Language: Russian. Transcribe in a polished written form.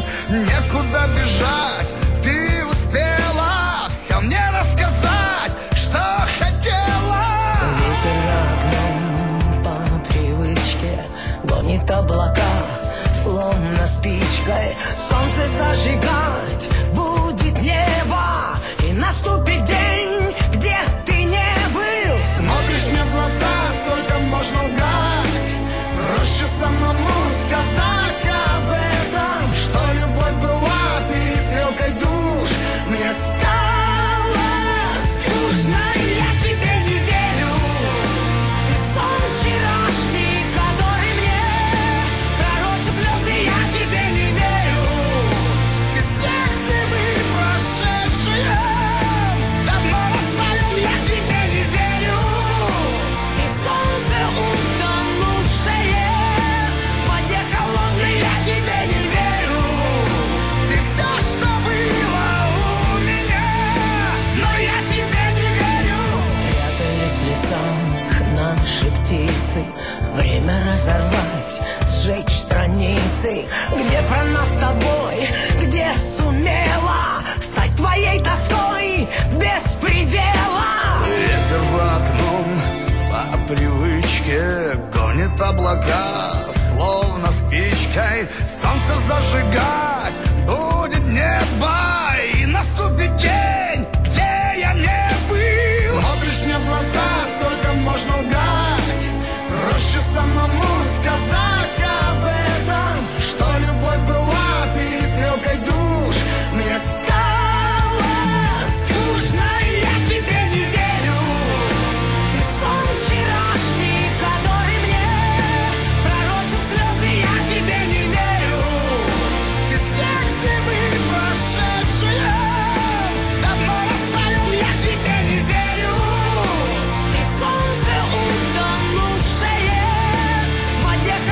некуда бежать. Ты успела все мне рассказать, что хотела. Ветер за окном по привычке гонит облака, словно спичкой солнце зажигать будет небо, и наступит день, где ты не был. Смотришь мне в глаза, сколько можно лгать, проще самому сказать об этом, что любовь была перестрелкой душ. Мне стало скучно, я тебе не верю. Ты сон вчерашний, который мне пророчит слезы, я тебе не верю. Ты снег зимы прошедшие, давно растаял, я тебе не верю. Ты солнце утонувшее в воде холодной, я тебе не верю. Ты все, что было у меня, но я тебе не верю. Спрятались в лесах наши птицы, время разорвать, сжечь страницы, где про нас с тобой, где сумела стать твоей тоской без предела. Ветер за окном по привычке гонит облака, словно спичкой солнце зажигает.